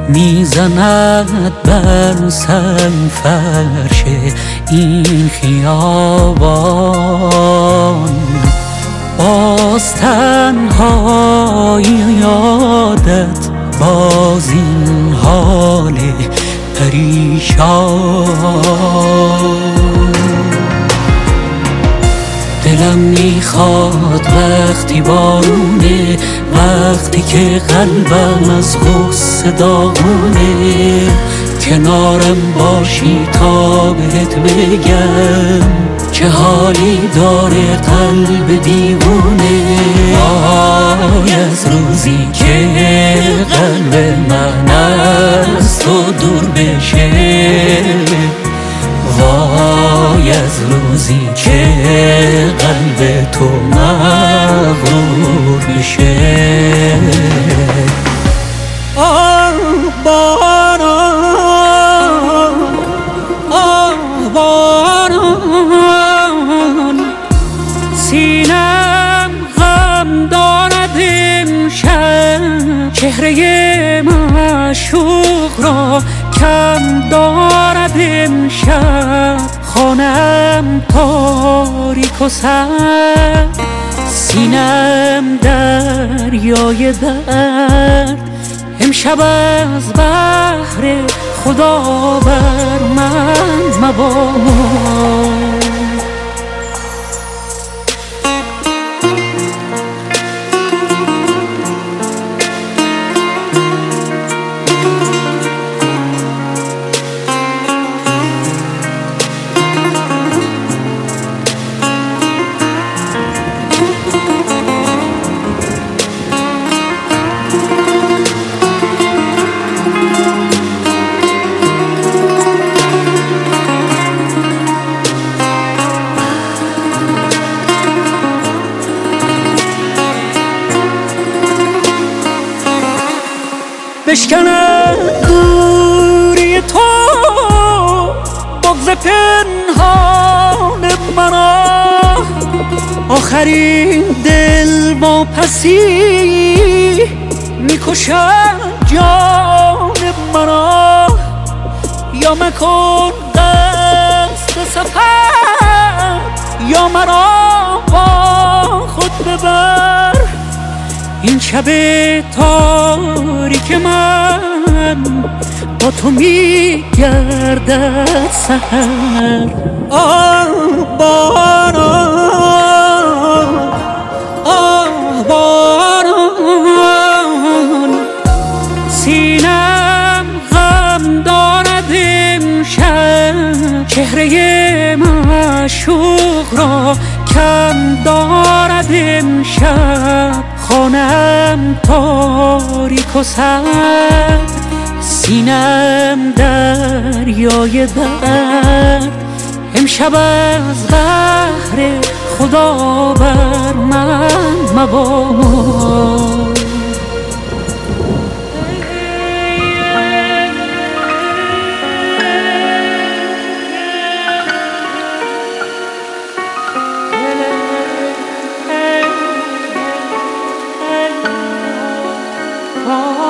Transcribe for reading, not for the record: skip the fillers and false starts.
میزند بر سنگ فرش این خیابان. باز تنهایی یادت باز این حال پریشان. دلم میخواد وقتی بارونه، وقتی که قلبم از غصه داغونه، کنارم باشی تا بهت بگم چه حالی داره قلب دیوونه. وای از روزی که قلب من از تو دور بشه، وای از روزی که قلب تو مغرور بشه. آه باران، آه باران، سینم غم دارد امشب، چهره معشوق را کم دارد امشب. خانم تاریک و سرد، سینم دریای درد، امشب از بحر خدا بر من مباد. بشکنم دوری تو بغض پنهان مرا، آخرین دل واپسی میکشد جان مرا. یا مکن قصد سفر، یا مرا با خود ببر. این شب تاریک من با تو میگردد سحر. آه باران، آه باران، سینم غم دارد امشب، چهره معشوق را کم دارد امشب. خانم تاریک و سرد، سینم دریای درد، امشب از بحر خدا بر من مباد. Oh